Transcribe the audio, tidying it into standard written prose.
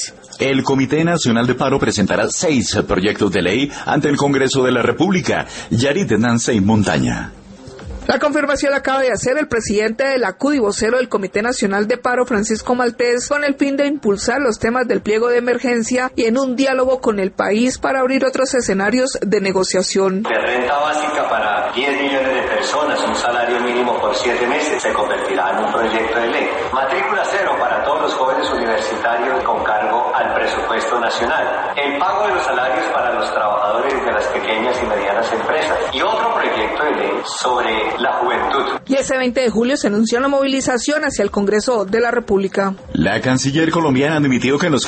Díaz. El Comité Nacional de Paro presentará 6 proyectos de ley ante el Congreso de la República. Yarit Nancy Montaña. La confirmación la acaba de hacer el presidente de la CUD y vocero del Comité Nacional de Paro, Francisco Maltés, con el fin de impulsar los temas del pliego de emergencia y en un diálogo con el país para abrir otros escenarios de negociación. De renta básica para 10 millones de personas, un salario mínimo por 7 meses, se convertirá en un proyecto de ley. Matrícula cero para todos los jóvenes universitarios con cargo al presupuesto nacional. El pago de los salarios para los trabajadores de las pequeñas y medianas empresas. Y otro proyecto de ley sobre la juventud. Y ese 20 de julio se anunció la movilización hacia el Congreso de la República. La canciller colombiana admitió que en los